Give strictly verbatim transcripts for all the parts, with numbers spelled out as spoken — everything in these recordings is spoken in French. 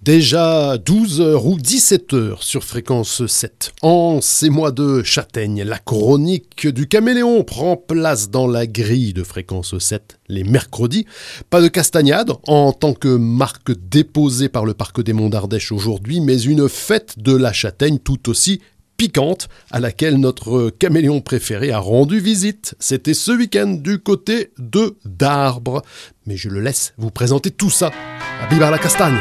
Déjà douze heures ou dix-sept heures sur Fréquence sept. En ces mois de châtaigne, la chronique du caméléon prend place dans la grille de Fréquence sept les mercredis. Pas de castagnade en tant que marque déposée par le Parc des Monts d'Ardèche aujourd'hui, mais une fête de la châtaigne tout aussi piquante à laquelle notre caméléon préféré a rendu visite. C'était ce week-end du côté de Darbre. Mais je le laisse vous présenter tout ça à Bibar-la-Castagne.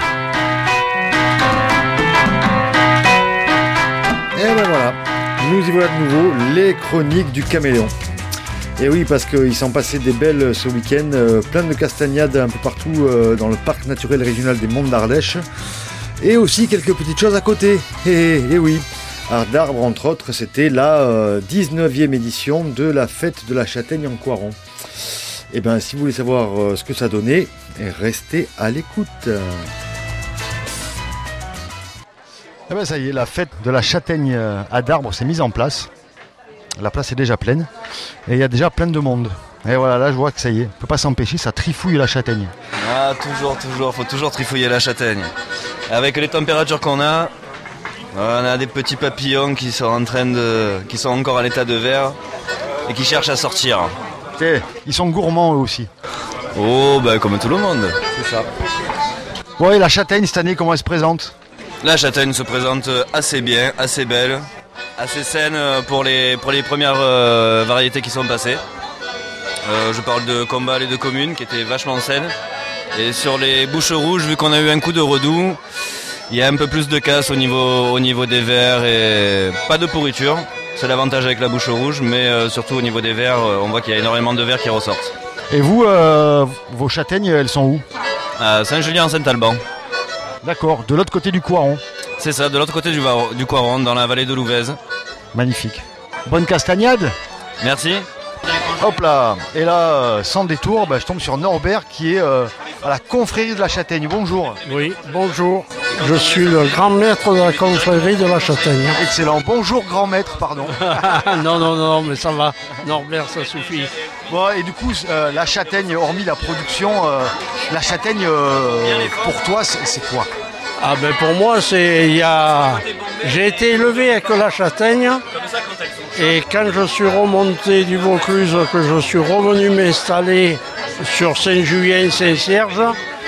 Et ben voilà, nous y voilà de nouveau, les chroniques du caméléon. Et oui, parce qu'il s'en passait des belles ce week-end, euh, plein de castagnades un peu partout euh, dans le parc naturel régional des Monts d'Ardèche. Et aussi quelques petites choses à côté. Et, et oui, à Darbre entre autres, c'était la euh, dix-neuvième édition de la fête de la châtaigne en Coiron. Et bien si vous voulez savoir euh, ce que ça donnait, restez à l'écoute. Eh ben ça y est, la fête de la châtaigne à Darbre s'est mise en place. La place est déjà pleine et il y a déjà plein de monde. Et voilà, là je vois que ça y est, on ne peut pas s'empêcher, ça trifouille la châtaigne. Ah, toujours, toujours, faut toujours trifouiller la châtaigne. Avec les températures qu'on a, on a des petits papillons qui sont en train de, qui sont encore à l'état de verre et qui cherchent à sortir. Et ils sont gourmands eux aussi. Oh, bah comme tout le monde. C'est ça. Bon, et la châtaigne cette année, comment elle se présente ? La châtaigne se présente assez bien, assez belle, assez saine pour les, pour les premières euh, variétés qui sont passées. Euh, je parle de Combal et de Commune qui étaient vachement saines. Et sur les bouches rouges, vu qu'on a eu un coup de redoux, il y a un peu plus de casse au niveau, au niveau des vers et pas de pourriture. C'est l'avantage avec la bouche rouge, mais euh, surtout au niveau des vers, on voit qu'il y a énormément de vers qui ressortent. Et vous, euh, vos châtaignes, elles sont où ? À Saint-Julien-en-Saint-Alban. D'accord, de l'autre côté du Coiron. C'est ça, de l'autre côté du, du Coiron, dans la vallée de l'Ouvèze. Magnifique. Bonne castagnade. Merci. Hop là. Et là, sans détour, bah, je tombe sur Norbert qui est euh, à la confrérie de la châtaigne. Bonjour. Oui, bonjour. Je suis le grand maître de la confrérie de la châtaigne. Excellent. Bonjour grand maître, pardon. non, non, non, mais ça va. Norbert, ça suffit. Bon, et du coup, euh, la châtaigne, hormis la production, euh, la châtaigne, euh, pour toi, c'est, c'est quoi ? Ah ben pour moi, c'est il y a. J'ai été élevé avec la châtaigne. Et quand je suis remonté du Vaucluse, que je suis revenu m'installer sur Saint-Julien, Saint-Cierge,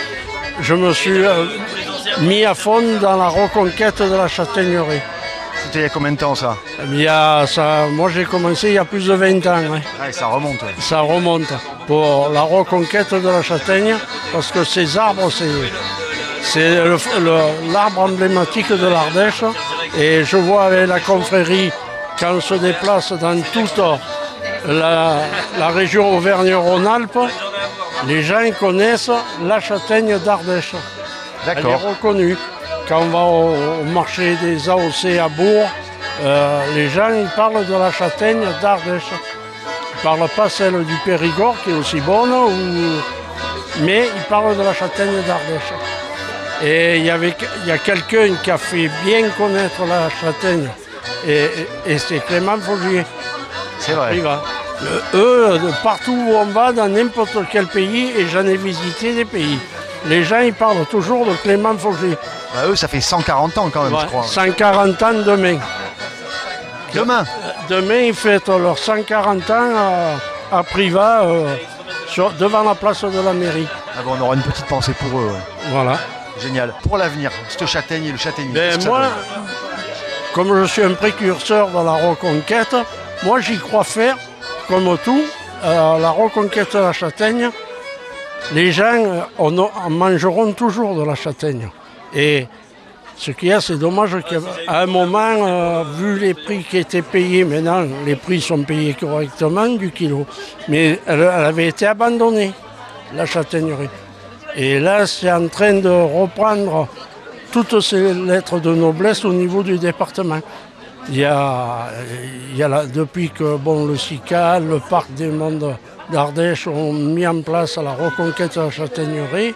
je me suis euh, mis à fond dans la reconquête de la châtaignerie. C'était il y a combien de temps ça ? Il y a, ça moi j'ai commencé il y a plus de vingt ans. Hein. Ouais, ça remonte. Ouais. Ça remonte pour la reconquête de la châtaigne, parce que ces arbres, c'est, c'est le, le, l'arbre emblématique de l'Ardèche. Et je vois avec la confrérie, quand on se déplace dans toute la, la région Auvergne-Rhône-Alpes, les gens connaissent la châtaigne d'Ardèche. D'accord. Elle est reconnue. Quand on va au, au marché des A O C à Bourg, euh, les gens ils parlent de la châtaigne d'Ardèche. Ils ne parlent pas celle du Périgord qui est aussi bonne, ou... mais ils parlent de la châtaigne d'Ardèche. Et il y avait, il y a quelqu'un qui a fait bien connaître la châtaigne, et, et, et c'est Clément Faugier. C'est vrai. Il va. Le, eux, de partout où on va, dans n'importe quel pays, et j'en ai visité des pays, les gens ils parlent toujours de Clément Faugier. Bah, eux, ça fait cent quarante ans quand même, ouais, je crois. cent quarante ans demain. Demain Demain, ils fêtent leurs cent quarante ans à, à Privas, euh, sur, devant la place de la mairie. Ah bon, on aura une petite pensée pour eux. Ouais. Voilà. Génial. Pour l'avenir, cette châtaigne et le châtaignier. Ben moi, comme je suis un précurseur de la reconquête, moi j'y crois faire, comme tout, euh, la reconquête de la châtaigne. Les gens on, on mangeront toujours de la châtaigne. Et ce qu'il y a, c'est dommage qu'à un moment, euh, vu les prix qui étaient payés, maintenant les prix sont payés correctement du kilo, mais elle, elle avait été abandonnée, la châtaignerie. Et là, c'est en train de reprendre toutes ces lettres de noblesse au niveau du département. Il y a, il y a là, depuis que bon, le SICA, le parc des Monts d'Ardèche ont mis en place la reconquête de la châtaignerie,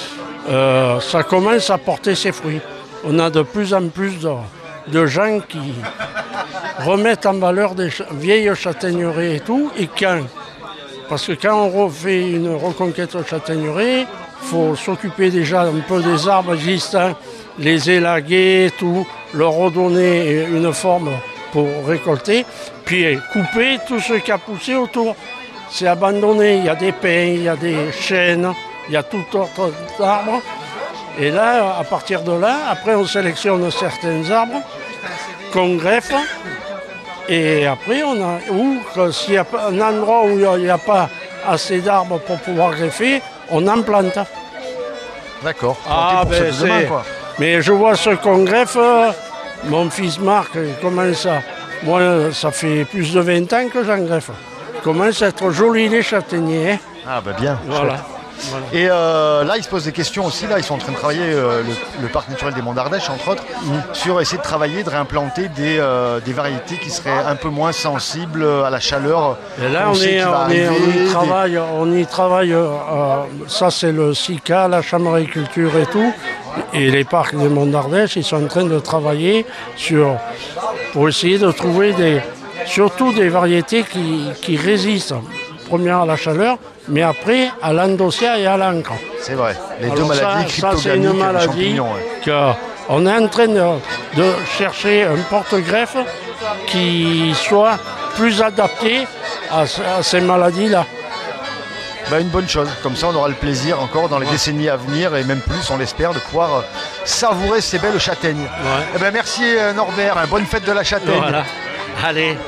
euh, ça commence à porter ses fruits. On a de plus en plus de, de gens qui remettent en valeur des ch- vieilles châtaigneries et tout, et quand Parce que quand on refait une reconquête de châtaignerie, il faut s'occuper déjà un peu des arbres existants les élaguer, tout, leur redonner une forme pour récolter, puis couper tout ce qui a poussé autour. C'est abandonné, il y a des pins, il y a des chênes, il y a tout autre d'arbres. Et là, à partir de là, après on sélectionne certains arbres qu'on greffe. Et après, on a, ou que s'il y a un endroit où il n'y a pas assez d'arbres pour pouvoir greffer, on en plante. D'accord. Ah, pour ben ceux de demain, quoi. Mais je vois ce qu'on greffe, mon fils Marc, il commence à... Moi, ça fait plus de vingt ans que j'en greffe. Il commence à être joli les châtaigniers. Hein. Ah bah bien. Voilà. Chouette. Voilà. Et euh, là, ils se posent des questions aussi. Là, ils sont en train de travailler, euh, le, le parc naturel des Monts d'Ardèche, entre autres, mmh. sur essayer de travailler, de réimplanter des, euh, des variétés qui seraient un peu moins sensibles à la chaleur. Et là, on, est, on, arriver, est, on y travaille. Des... On y travaille euh, ça, c'est le SICA, la Chambre d'agriculture et tout. Et les parcs des Monts d'Ardèche, ils sont en train de travailler sur, pour essayer de trouver des, surtout des variétés qui, qui résistent. Première à la chaleur, mais après à l'endossia et à l'encre. C'est vrai, les Alors deux ça, maladies cryptogamiques, ça c'est une maladie ouais. qu'on est en train de, de chercher un porte-greffe qui soit plus adapté à, à ces maladies-là. Ben, une bonne chose, comme ça on aura le plaisir encore dans les ouais. décennies à venir et même plus, on l'espère, de pouvoir savourer ces belles châtaignes. Ouais. Eh ben, merci Norbert, bonne fête de la châtaigne. Voilà. Allez.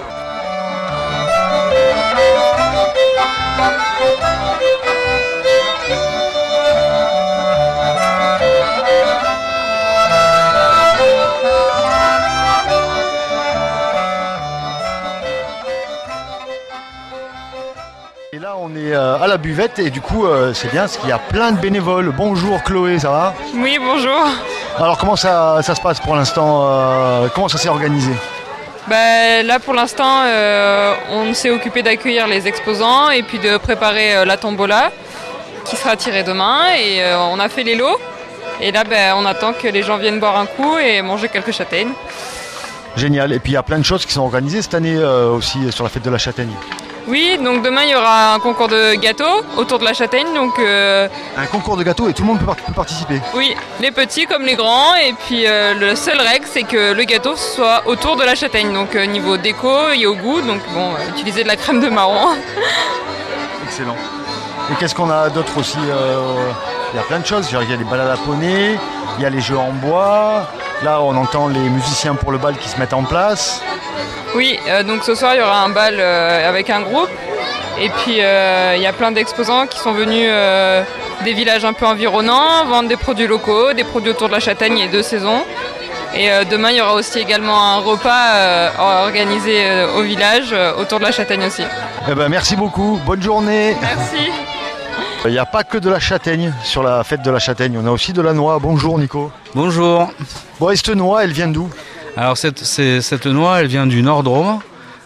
Et là on est euh, à la buvette et du coup euh, c'est bien parce qu'il y a plein de bénévoles. Bonjour Chloé, ça va? Oui, bonjour. Alors comment ça, ça se passe pour l'instant euh, comment ça s'est organisé? Bah, là pour l'instant euh, on s'est occupé d'accueillir les exposants et puis de préparer euh, la tombola qui sera tirée demain et euh, on a fait les lots et là bah, on attend que les gens viennent boire un coup et manger quelques châtaignes. Génial, et puis il y a plein de choses qui sont organisées cette année euh, aussi sur la fête de la châtaigne. Oui, donc demain il y aura un concours de gâteaux autour de la châtaigne. Donc, euh... un concours de gâteaux et tout le monde peut, peut participer. Oui, les petits comme les grands. Et puis euh, le seul règle c'est que le gâteau soit autour de la châtaigne. Donc euh, niveau déco et au goût, donc bon, euh, utiliser de la crème de marron. Excellent. Et qu'est-ce qu'on a d'autre aussi? euh, Il y a plein de choses, il y a les balles à la poney, il y a les jeux en bois. Là on entend les musiciens pour le bal qui se mettent en place. Oui, euh, donc ce soir il y aura un bal euh, avec un groupe et puis euh, il y a plein d'exposants qui sont venus euh, des villages un peu environnants, vendre des produits locaux, des produits autour de la châtaigne et de saison. Et euh, demain il y aura aussi également un repas euh, organisé euh, au village euh, autour de la châtaigne aussi. Eh ben, merci beaucoup, bonne journée. Merci. Il n'y a pas que de la châtaigne sur la fête de la châtaigne, on a aussi de la noix. Bonjour Nico. Bonjour. Bon, et cette noix elle vient d'où? Alors cette, c'est, cette noix, elle vient du Nord-Drôme.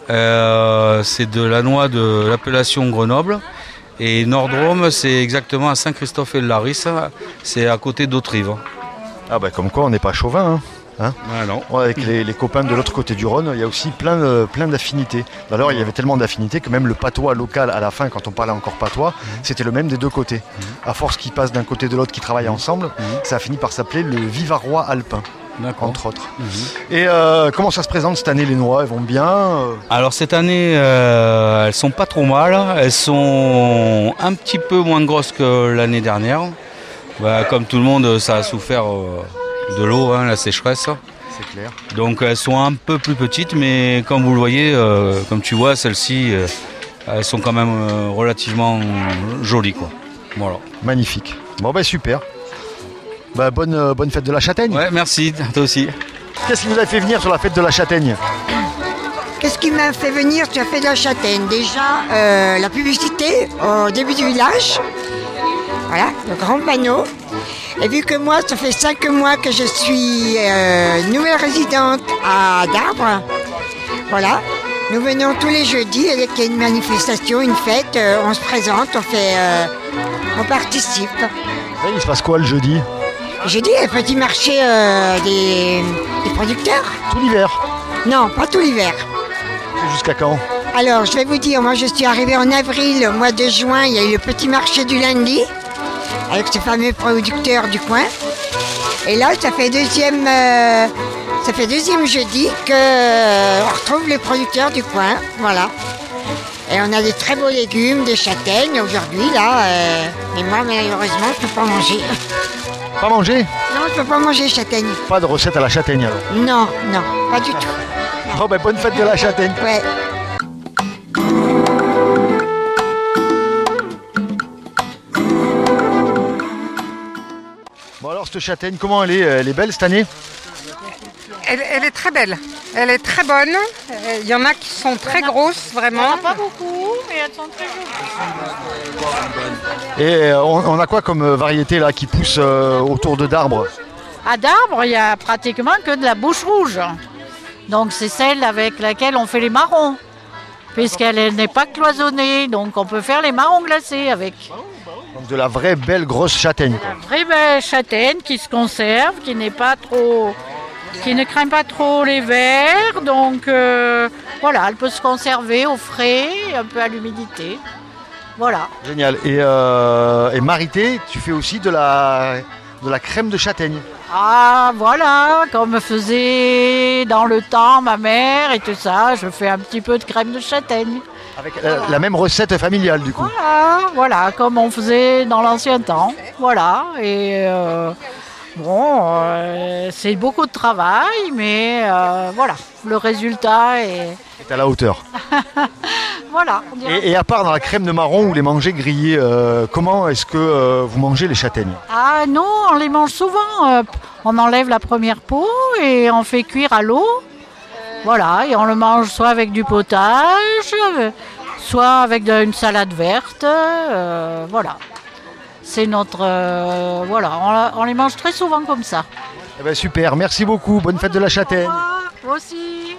Euh, c'est de la noix de l'appellation Grenoble. Et Nord-Drôme, c'est exactement à Saint-Christophe-et-le-Laris. C'est à côté d'Autrive. Ah bah comme quoi, on n'est pas chauvin. Hein, hein ah non. Ouais, avec les, les copains de l'autre côté du Rhône, il y a aussi plein, de, plein d'affinités. D'ailleurs, il y avait tellement d'affinités que même le patois local, à la fin, quand on parlait encore patois, mmh. c'était le même des deux côtés. Mmh. À force qu'ils passent d'un côté de l'autre, qu'ils travaillent ensemble, mmh. ça a fini par s'appeler le Vivarois alpin. D'accord. Entre autres. Mmh. Et euh, comment ça se présente cette année, les noix? Elles vont bien? Alors cette année, euh, elles sont pas trop mal. Elles sont un petit peu moins grosses que l'année dernière. Bah, comme tout le monde, ça a souffert euh, de l'eau, hein, la sécheresse. C'est clair. Donc elles sont un peu plus petites, mais comme vous le voyez, euh, comme tu vois, celles-ci, euh, elles sont quand même euh, relativement jolies, quoi. Voilà. Magnifique. Bon ben super. Bah, bonne, euh, bonne fête de la châtaigne. Ouais, merci, toi aussi. Qu'est-ce qui vous a fait venir sur la fête de la châtaigne? Qu'est-ce qui m'a fait venir sur la fête de la châtaigne? Déjà, euh, la publicité au début du village. Voilà, le grand panneau. Et vu que moi, ça fait cinq mois que je suis euh, nouvelle résidente à Darbre, voilà, nous venons tous les jeudis, dès qu'il y a une manifestation, une fête, euh, on se présente, on fait, euh, on participe. Et il se passe quoi le jeudi? Jeudi, il y a un petit marché euh, des, des producteurs. Tout l'hiver? Non, pas tout l'hiver. C'est jusqu'à quand? Alors, je vais vous dire, moi je suis arrivée en avril, au mois de juin, il y a eu le petit marché du lundi, avec ce fameux producteur du coin. Et là, ça fait deuxième, euh, ça fait deuxième jeudi qu'on euh, retrouve les producteurs du coin. Voilà. Et on a des très beaux légumes, des châtaignes aujourd'hui, là. Euh, mais moi, malheureusement, je ne peux pas manger. Pas manger? Non, je ne peux pas manger châtaigne. Pas de recette à la châtaigne alors? Non, non, pas du tout. Bon, ben, bonne fête de la châtaigne. Ouais. Bon alors, cette châtaigne, comment elle est? Elle est belle cette année? Elle, elle est très belle. Elle est très bonne. Il y en a qui sont très grosses, vraiment. Pas beaucoup, mais elles sont très jolies. Et euh, on, on a quoi comme euh, variété là qui pousse euh, autour de d'arbres? À d'arbres, il n'y a pratiquement que de la bouche rouge. Donc c'est celle avec laquelle on fait les marrons. Puisqu'elle n'est pas cloisonnée, donc on peut faire les marrons glacés avec. Donc de la vraie belle grosse châtaigne. Quoi. La vraie belle châtaigne qui se conserve, qui n'est pas trop, qui ne craint pas trop les vers. Donc euh, voilà, elle peut se conserver au frais, un peu à l'humidité. Voilà. Génial. Et, euh, et Marité, tu fais aussi de la, de la crème de châtaigne. Ah voilà, comme faisait dans le temps ma mère et tout ça, je fais un petit peu de crème de châtaigne. Avec la, la même recette familiale du coup. Voilà, voilà, comme on faisait dans l'ancien temps. Voilà, et euh, bon, euh, c'est beaucoup de travail, mais euh, voilà, le résultat est... C'est à la hauteur. Voilà. on dirait- Et, et à part dans la crème de marron ou les manger grillés, euh, comment est-ce que euh, vous mangez les châtaignes? Ah non, on les mange souvent. euh, on enlève la première peau et on fait cuire à l'eau. Voilà, et on le mange soit avec du potage, euh, soit avec de- une salade verte. euh, voilà. C'est notre... euh, voilà, on, la- on les mange très souvent comme ça. Eh ben, super, merci beaucoup, bonne fête de la châtaigne. Moi aussi.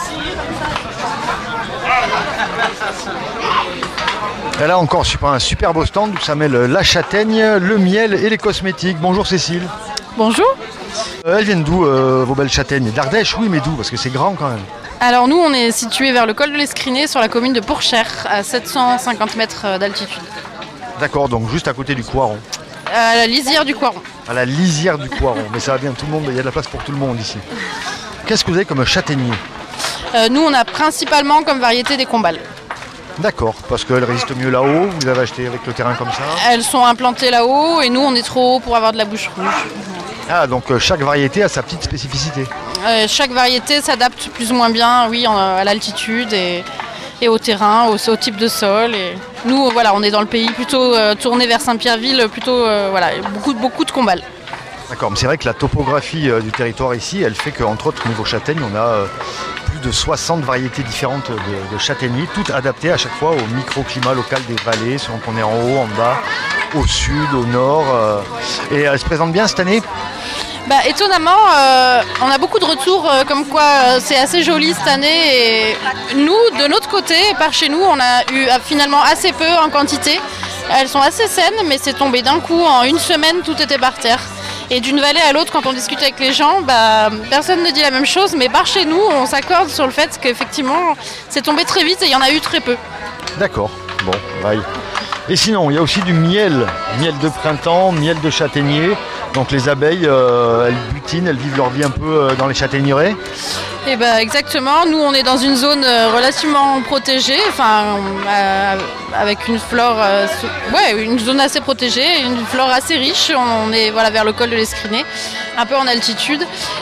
Et là encore super- un super beau stand où ça mêle la châtaigne, le miel et les cosmétiques. Bonjour Cécile. Bonjour. Euh, elles viennent d'où euh, vos belles châtaignes? D'Ardèche, oui, mais d'où? Parce que c'est grand quand même. Alors nous, on est situé vers le col de l'Escriné sur la commune de Pourchère, à sept cent cinquante mètres d'altitude, D'accord, donc juste à côté du Coiron. à la lisière du Coiron. À la lisière du Coiron. Mais ça va bien, tout le monde, il y a de la place pour tout le monde ici. Qu'est-ce que vous avez comme châtaignier? Euh, nous, on a principalement comme variété des combales. D'accord, parce qu'elles résistent mieux là-haut, vous avez acheté avec le terrain comme ça. Elles sont implantées là-haut et nous, on est trop haut pour avoir de la bouche rouge. Ah, donc euh, chaque variété a sa petite spécificité. Euh, chaque variété s'adapte plus ou moins bien, oui, en- à l'altitude et, et au terrain, au, au type de sol. Et nous, voilà, on est dans le pays plutôt euh, tourné vers Saint-Pierreville, plutôt, euh, voilà, beaucoup, beaucoup de combales. D'accord, mais c'est vrai que la topographie euh, du territoire ici, elle fait qu'entre autres, niveau châtaigne, on a euh, plus de soixante variétés différentes de, de châtaigniers, toutes adaptées à chaque fois au microclimat local des vallées, selon qu'on est en haut, en bas, au sud, au nord. euh. Et elle se présente bien cette année? Bah, étonnamment, euh, on a beaucoup de retours euh, comme quoi euh, c'est assez joli cette année. Et nous, de notre côté, par chez nous, on a eu euh, finalement assez peu en quantité. Elles sont assez saines, mais c'est tombé d'un coup. En une semaine, tout était par terre. Et d'une vallée à l'autre, quand on discute avec les gens, bah, personne ne dit la même chose. Mais par chez nous, on s'accorde sur le fait qu'effectivement, c'est tombé très vite et il y en a eu très peu. D'accord, bon, bye. Et sinon, il y a aussi du miel, miel de printemps, miel de châtaignier. Donc les abeilles, euh, elles butinent, elles vivent leur vie un peu euh, dans les châtaigneraies. Et bah, exactement, nous on est dans une zone euh, relativement protégée, enfin euh, avec une flore, euh, sou- ouais, une zone assez protégée, une flore assez riche. On est voilà vers le col de l'Escriné, un peu en altitude,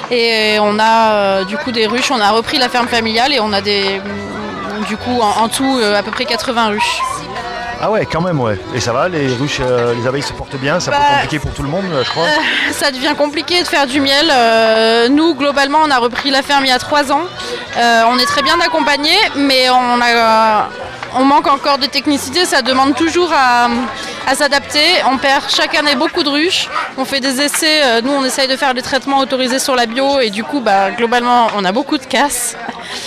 et on a euh, du coup des ruches. On a repris la ferme familiale et on a des, du coup en, en tout euh, à peu près quatre-vingts ruches. Ah ouais, quand même, ouais. Et ça va, les ruches, euh, les abeilles se portent bien, c'est un Bah, peu compliqué pour tout le monde, je crois. Euh, ça devient compliqué de faire du miel. Euh, nous, globalement, on a repris la ferme il y a trois ans. Euh, on est très bien accompagnés, mais on, a, euh, on manque encore de technicité. Ça demande toujours à, à s'adapter. On perd chaque année beaucoup de ruches. On fait des essais. Euh, nous, on essaye de faire des traitements autorisés sur la bio. Et du coup, bah, globalement, on a beaucoup de casse.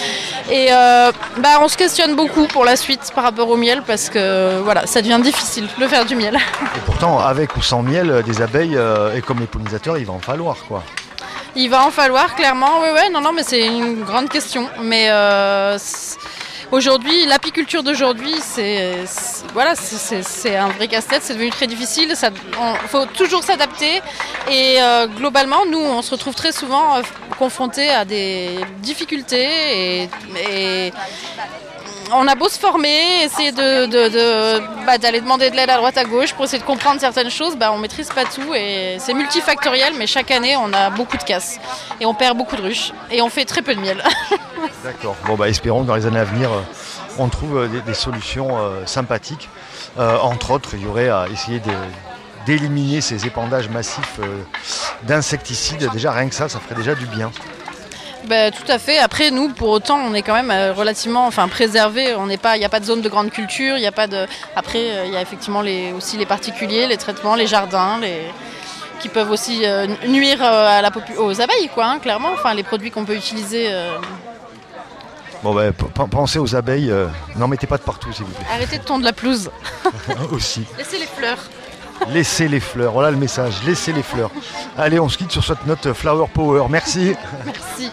Et euh, bah, on se questionne beaucoup pour la suite par rapport au miel parce que voilà, ça devient difficile de faire du miel. Et pourtant, avec ou sans miel, euh, des abeilles, euh, et comme les pollinisateurs, il va en falloir, quoi. Il va en falloir, clairement, oui, ouais, non, non, mais c'est une grande question. Mais euh, Aujourd'hui, l'apiculture d'aujourd'hui, c'est, c'est, voilà, c'est, c'est, c'est un vrai casse-tête, c'est devenu très difficile, il faut toujours s'adapter et euh, globalement, nous, on se retrouve très souvent euh, confrontés à des difficultés et, et on a beau se former, essayer de, de, de, bah, d'aller demander de l'aide à droite à gauche pour essayer de comprendre certaines choses, bah, on ne maîtrise pas tout et c'est multifactoriel, mais chaque année on a beaucoup de casses et on perd beaucoup de ruches et on fait très peu de miel. D'accord. Bon bah espérons que dans les années à venir euh, on trouve euh, des, des solutions euh, sympathiques. Euh, entre autres, il y aurait à essayer de, d'éliminer ces épandages massifs euh, d'insecticides. Déjà rien que ça, ça ferait déjà du bien. Ben, tout à fait. Après, nous, pour autant, on est quand même relativement enfin, préservés. On n'est pas, il n'y a pas de zone de grande culture. Il y a pas de. Après, il y a effectivement les, aussi les particuliers, les traitements, les jardins, les... qui peuvent aussi euh, nuire à la popu... aux abeilles, quoi, hein, clairement. Enfin, les produits qu'on peut utiliser. Euh... Bon, ben, p- pensez aux abeilles. Euh, n'en mettez pas de partout, s'il vous plaît. Arrêtez de tondre la pelouse. Aussi. Laissez les fleurs. Laissez les fleurs. Voilà le message. Laissez les fleurs. Allez, on se quitte sur cette note Flower Power. Merci. Merci.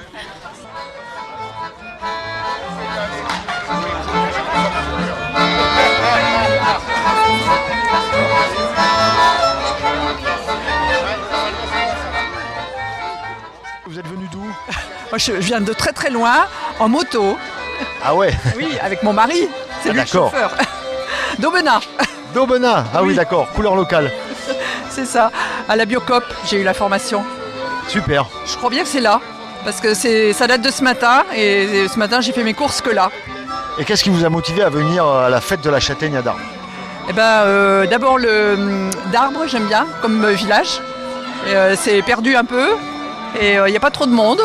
Vous êtes venu d'où? Moi, je viens de très très loin, en moto. Ah ouais? Oui, avec mon mari. C'est ah, lui d'accord. le chauffeur. D'Aubenas. D'Aubenas. Ah oui, oui d'accord. Couleur locale. C'est ça. À la Biocop, j'ai eu la formation. Super. Je crois bien que c'est là. Parce que c'est, ça date de ce matin. Et ce matin, j'ai fait mes courses que là. Et qu'est-ce qui vous a motivé à venir à la fête de la châtaigne à Darbre? Eh ben, euh, d'abord le d'Arbre, j'aime bien, comme village. Et, euh, c'est perdu un peu. Et il euh, n'y a pas trop de monde.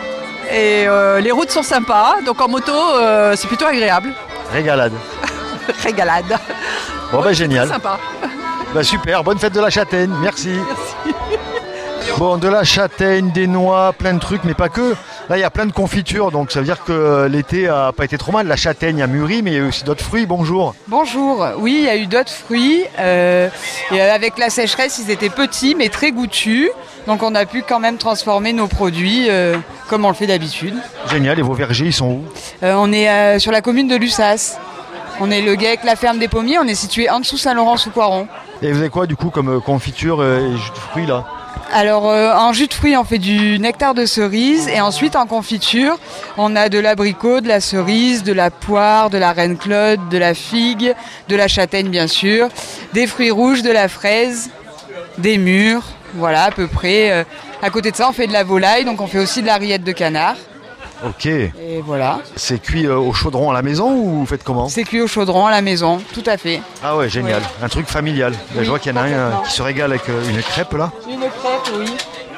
Et euh, les routes sont sympas. Donc en moto, euh, c'est plutôt agréable. Régalade. Régalade. Bon, ouais, ben génial. Sympa. Ben, super, bonne fête de la châtaigne, merci. Merci. Bon, de la châtaigne, des noix, plein de trucs, mais pas que. Là, il y a plein de confitures, donc ça veut dire que l'été a pas été trop mal. La châtaigne a mûri, mais il y a eu aussi d'autres fruits. Bonjour. Bonjour. Oui, il y a eu d'autres fruits. Euh, et avec la sécheresse, ils étaient petits, mais très goûtus. Donc on a pu quand même transformer nos produits euh, comme on le fait d'habitude. Génial, et vos vergers, ils sont où? euh, On est euh, sur la commune de Lussas. On est le GEC, la ferme des pommiers, on est situé en dessous Saint-Laurent-sous-Coiron. Et vous avez quoi du coup comme confiture et jus de fruits là? Alors euh, en jus de fruits on fait du nectar de cerise et ensuite en confiture on a de l'abricot, de la cerise, de la poire, de la reine Claude, de la figue, de la châtaigne bien sûr, des fruits rouges, de la fraise, des mûres, voilà à peu près. À côté de ça on fait de la volaille, donc on fait aussi de la rillette de canard. Ok. Et voilà. C'est cuit euh, au chaudron à la maison ou vous faites comment? C'est cuit au chaudron à la maison, tout à fait. Ah ouais, génial. Oui. Un truc familial. Oui, je vois qu'il y en a un euh, qui se régale avec euh, une crêpe là. Une crêpe, oui.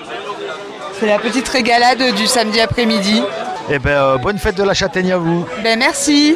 C'est la petite régalade du samedi après-midi. Eh ben, euh, bonne fête de la châtaigne à vous. Ben merci.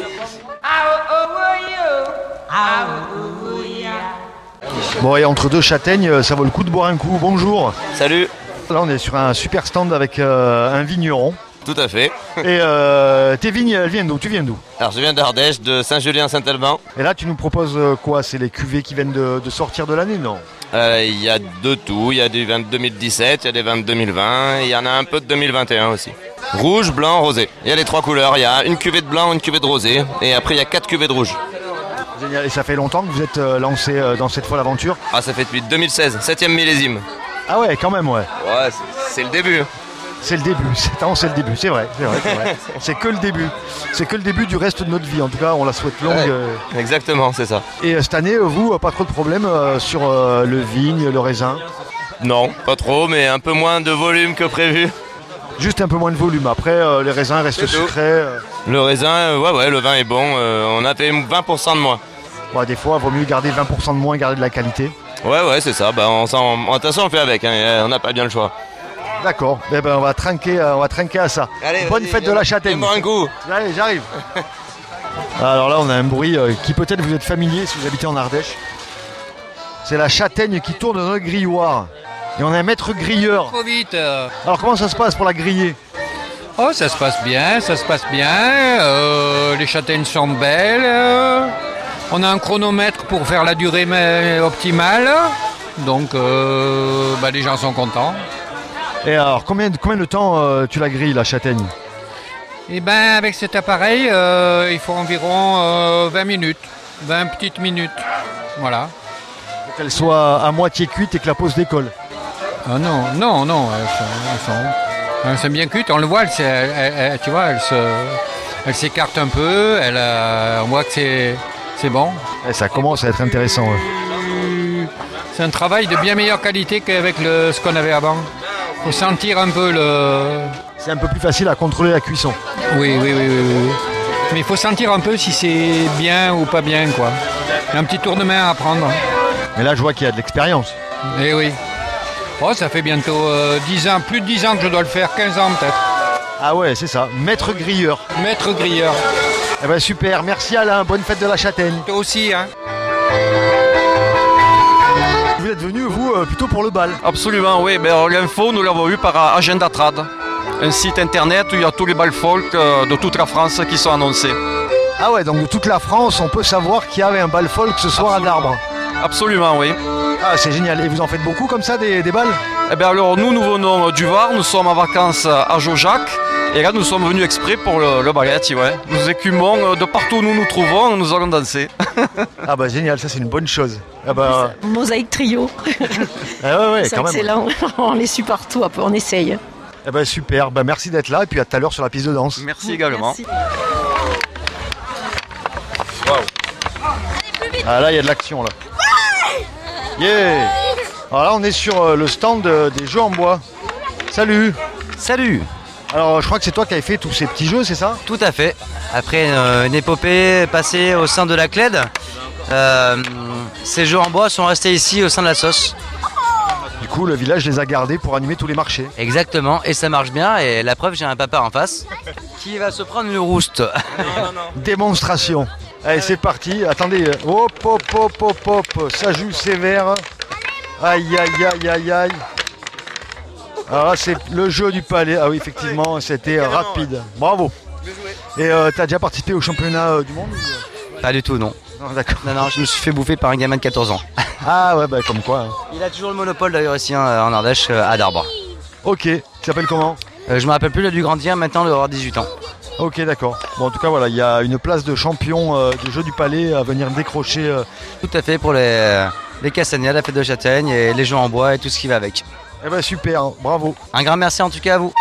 Bon, et entre deux châtaignes, ça vaut le coup de boire un coup. Bonjour. Salut. Là, on est sur un super stand avec euh, un vigneron. Tout à fait. Et euh, tes vignes, elles viennent d'où? Tu viens d'où? Alors je viens d'Ardèche, de Saint-Julien-Saint-Alban. Et là, tu nous proposes euh, quoi? C'est les cuvées qui viennent de, de sortir de l'année, non? Euh, Il y a de tout. Il y a des vins de deux mille dix-sept, il y a des vins de deux mille vingt, il y en a un peu de deux mille vingt et un aussi. Rouge, blanc, rosé. Il y a les trois couleurs. Il y a une cuvée de blanc, une cuvée de rosé. Et après, il y a quatre cuvées de rouge. Génial. Et ça fait longtemps que vous êtes euh, lancé euh, dans cette folle aventure? Ah, ça fait depuis deux mille seize, septième millésime. Ah ouais, quand même, ouais. Ouais, c'est le début. C'est le début, c'est, non, c'est le début, c'est vrai, c'est vrai, c'est vrai. C'est que le début. C'est que le début du reste de notre vie. En tout cas, on la souhaite longue. Ouais, euh... Exactement, c'est ça. Et euh, cette année, vous, pas trop de problèmes euh, sur euh, le vigne, le raisin? Non, pas trop, mais un peu moins de volume que prévu. Juste un peu moins de volume. Après, euh, les raisins restent sucrés. Euh... Le raisin, euh, ouais, ouais, le vin est bon. Euh, on a fait vingt pour cent de moins. Ouais, des fois, il vaut mieux garder vingt pour cent de moins, garder de la qualité. Ouais, ouais, c'est ça. Bah, on s'en... De toute façon, on fait avec. Hein. On n'a pas bien le choix. D'accord. Eh ben, on va trinquer, euh, on va trinquer à ça. Allez, bonne fête de la châtaigne. Un coup. Allez, j'arrive. Alors là, on a un bruit euh, qui peut-être vous êtes familier si vous habitez en Ardèche. C'est la châtaigne qui tourne dans le grilloir. Et on a un maître grilleur. Trop vite. Euh... Alors comment ça se passe pour la griller? Oh, ça se passe bien, ça se passe bien. Euh, les châtaignes sont belles. Euh, on a un chronomètre pour faire la durée optimale. Donc, euh, bah, les gens sont contents. Et alors, combien, combien de temps euh, tu la grilles, la châtaigne? Et ben avec cet appareil, euh, il faut environ euh, vingt minutes, vingt petites minutes. Voilà. Pour qu'elle soit à moitié cuite et que la pause décolle. Ah non, non, non, elles sont, elles sont, elles sont bien cuites. On le voit, elle, elle, elle, tu vois, elle se, elle s'écarte un peu. Elle, euh, on voit que c'est, c'est bon. Et ça commence à être intéressant. Ouais. C'est un travail de bien meilleure qualité qu'avec le, ce qu'on avait avant. Il faut sentir un peu le... C'est un peu plus facile à contrôler la cuisson. Oui, oui, oui, oui, oui. Mais il faut sentir un peu si c'est bien ou pas bien, quoi. Un petit tour de main à prendre. Mais là, je vois qu'il y a de l'expérience. Eh oui. Oh, ça fait bientôt euh, dix ans, plus de dix ans que je dois le faire, quinze ans peut-être. Ah ouais, c'est ça. Maître grilleur. Maître grilleur. Eh ben super, merci Alain, bonne fête de la châtaigne. Toi aussi, hein. Vous êtes venu, vous, euh, plutôt pour le bal? Absolument, oui. Ben, l'info, nous l'avons eu par Agenda Trad, un site internet où il y a tous les bals folk euh, de toute la France qui sont annoncés. Ah ouais, donc de toute la France, on peut savoir qu'il y avait un bal folk ce soir Absolument. à Darbre. Absolument, oui. Ah, c'est génial. Et vous en faites beaucoup comme ça, des, des balles? Eh bien alors, nous, nous venons du Var, nous sommes en vacances à Jaujac, et là, nous sommes venus exprès pour le, le balletti, ouais. Nous écumons de partout où nous nous trouvons, nous allons danser. Ah bah génial, ça c'est une bonne chose. Ah bah... Mosaïque trio. Ah ouais, ouais, c'est quand même. excellent, on les suit partout, on essaye. Eh ben super, bah merci d'être là et puis à tout à l'heure sur la piste de danse. Merci également. Merci. Wow. Ah là il y a de l'action là. Yeah. Alors là on est sur euh, le stand euh, des jeux en bois. Salut. Salut. Alors je crois que c'est toi qui avais fait tous ces petits jeux, c'est ça? Tout à fait. Après euh, une épopée passée au sein de la C L E D, euh, ces jeux en bois sont restés ici au sein de la sauce. Du coup le village les a gardés pour animer tous les marchés. Exactement, et ça marche bien, et la preuve j'ai un papa en face qui va se prendre une rouste. Non, non, non. Démonstration. Allez c'est parti, attendez, hop hop hop hop hop, ça joue sévère. Aïe aïe aïe aïe aïe. Alors là c'est le jeu du palais, ah oui effectivement c'était rapide, bravo. Et euh, t'as déjà participé au championnat euh, du monde ou... Pas du tout, non. Non, d'accord. Non, non, je me suis fait bouffer par un gamin de quatorze ans. Ah ouais, bah comme quoi. Hein. Il a toujours le monopole d'ailleurs ici hein, en Ardèche, euh, à Darbre. Ok, tu t'appelles comment? euh, Je me rappelle plus, il a dû grandir, maintenant il doit avoir dix-huit ans. Ok, d'accord. Bon, en tout cas, voilà, il y a une place de champion euh, du jeu du palais à venir décrocher. Euh... Tout à fait, pour les, les castagnades, la fête de châtaigne et les jeux en bois et tout ce qui va avec. Eh ben super, hein, bravo. Un grand merci en tout cas à vous.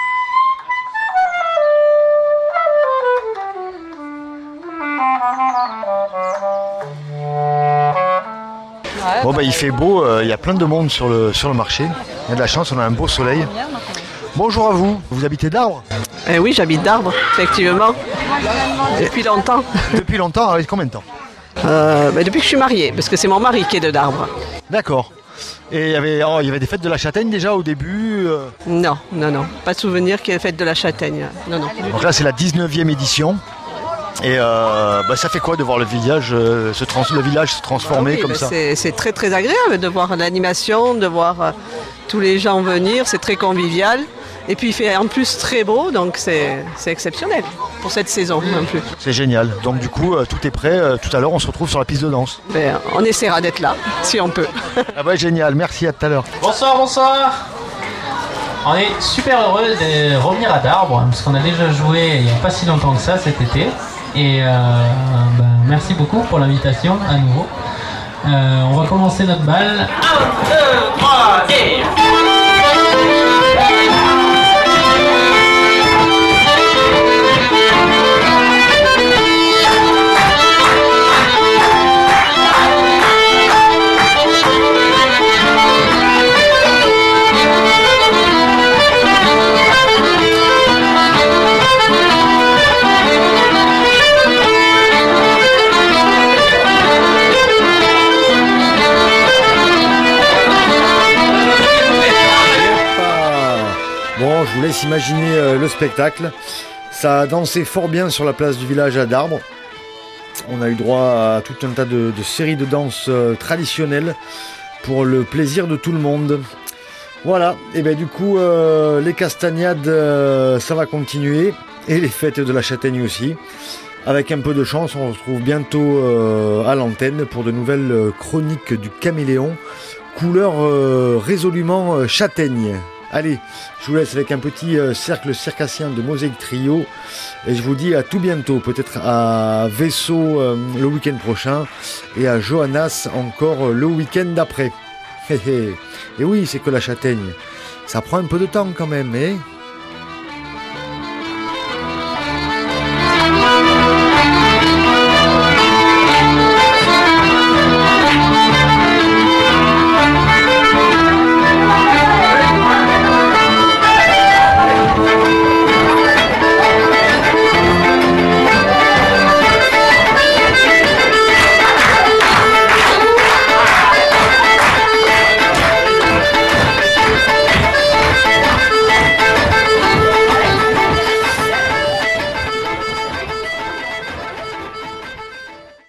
Bon bah il fait beau, il euh, y a plein de monde sur le, sur le marché. Il y a de la chance, on a un beau soleil. Bonjour à vous, vous habitez Darbre? Eh oui, j'habite Darbre, effectivement. Depuis longtemps. Depuis longtemps, avec combien de temps? euh, bah Depuis que je suis mariée, parce que c'est mon mari qui est de Darbre. D'accord. Et il y avait, oh, il y avait des fêtes de la châtaigne déjà au début euh... Non, non, non. Pas de souvenir qu'il y ait fête de la châtaigne. Non, non. Donc là c'est la dix-neuvième édition. Et euh, bah, ça fait quoi de voir le village, euh, se, trans- le village se transformer bah oui, comme bah ça? c'est, c'est très très agréable de voir l'animation, de voir euh, tous les gens venir, c'est très convivial. Et puis il fait en plus très beau, donc c'est, c'est exceptionnel pour cette saison en plus. C'est génial. Donc du coup, euh, tout est prêt. Euh, tout à l'heure, on se retrouve sur la piste de danse. Ben, on essaiera d'être là, si on peut. Ah bah génial, merci, à tout à l'heure. Bonsoir, bonsoir. On est super heureux de revenir à Darbre, parce qu'on a déjà joué il n'y a pas si longtemps que ça cet été. Et euh, ben, merci beaucoup pour l'invitation à nouveau. Euh, on va commencer notre bal. un, deux, trois et... Bon, je vous laisse imaginer euh, le spectacle. Ça a dansé fort bien sur la place du village à Darbre. On a eu droit à tout un tas de, de séries de danses euh, traditionnelles pour le plaisir de tout le monde. Voilà, et bien du coup, euh, les castagnades, euh, ça va continuer. Et les fêtes de la châtaigne aussi. Avec un peu de chance, on se retrouve bientôt euh, à l'antenne pour de nouvelles euh, chroniques du caméléon. Couleur euh, résolument euh, châtaigne. Allez, je vous laisse avec un petit euh, cercle circassien de Mosaïque Trio et je vous dis à tout bientôt, peut-être à Vaisseau euh, le week-end prochain et à Johannas encore euh, le week-end d'après. Et oui, c'est que la châtaigne, ça prend un peu de temps quand même, hein.